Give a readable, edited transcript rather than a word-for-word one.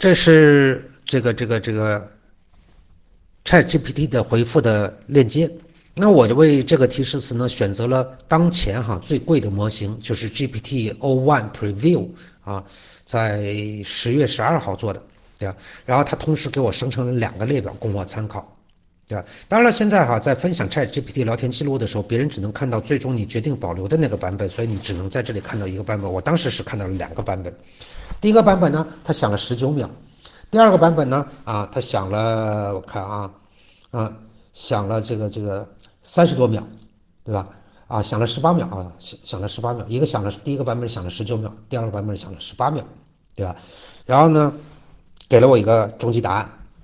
这是这个 ChatGPT 的回复的链接。那我就为这个提示词呢选择了当前最贵的模型，就是 GPT-o1 Preview 啊，在10月12号做的，对吧？然后它同时给我生成了2个列表供我参考，对吧？当然了，现在在分享 ChatGPT 聊天记录的时候，别人只能看到最终你决定保留的那个版本，所以你只能在这里看到一个版本。我当时是看到了2个版本，第一个版本呢，它响了19秒，第二个版本呢，它响了，我看响了这个30多秒，对吧？响了18秒响了18秒，第一个版本响了19秒，第二个版本响了18秒，对吧？然后呢，给了我一个终极答案，